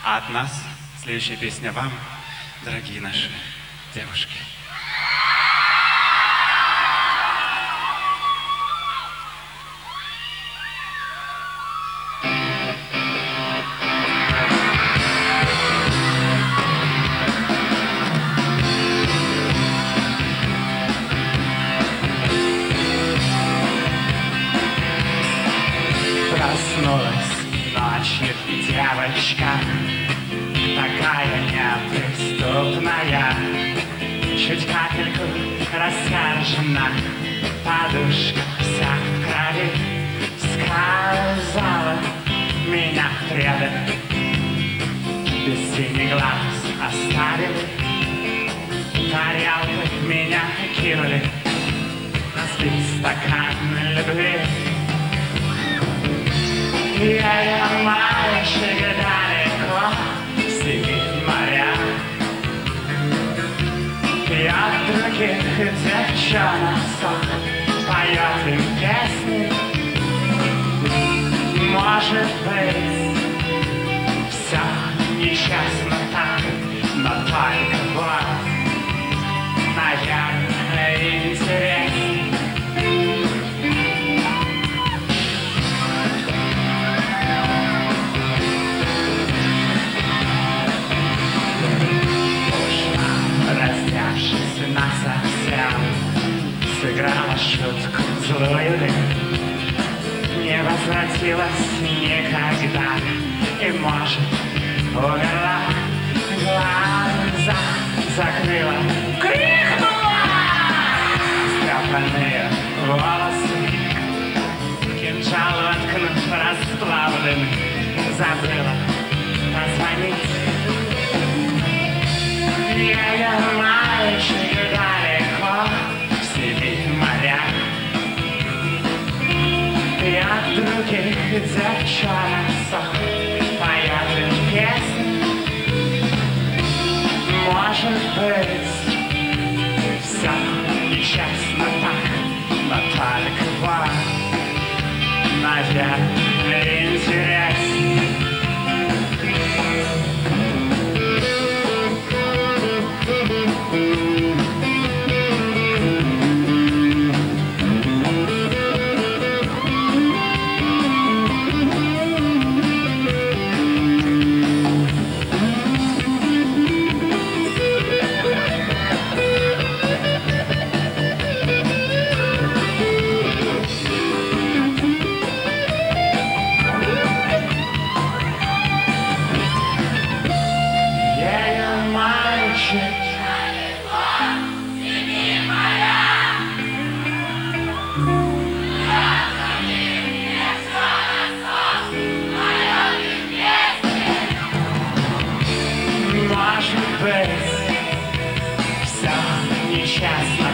А от нас следующая песня вам, дорогие наши девушки. Проснулась ночью девочка, такая неприступная, чуть капельку рассержена, подушка вся в крови. Сказала, меня предали, без синих глаз оставили, тарелкой меня кинули, разлить стакан любви. Я мальчик далеко, синие моря, пьет других девчонок сок, поет им песни. Может быть, все нечестно так, но только вот, наверное, интересней. Насовсем сыграла шутку злую, не возвратилась никогда и, может, умерла, глаза закрыла, крикнула. Стряпанные волосы, кинжал воткнув расплавленный, забыла позвонить. Я мальчик далеко, в синих морях, пьет других девчонок сок, поет им песни. Может быть, все нечестно так, но только вот, наверное, интересней. Может быть, все нечестно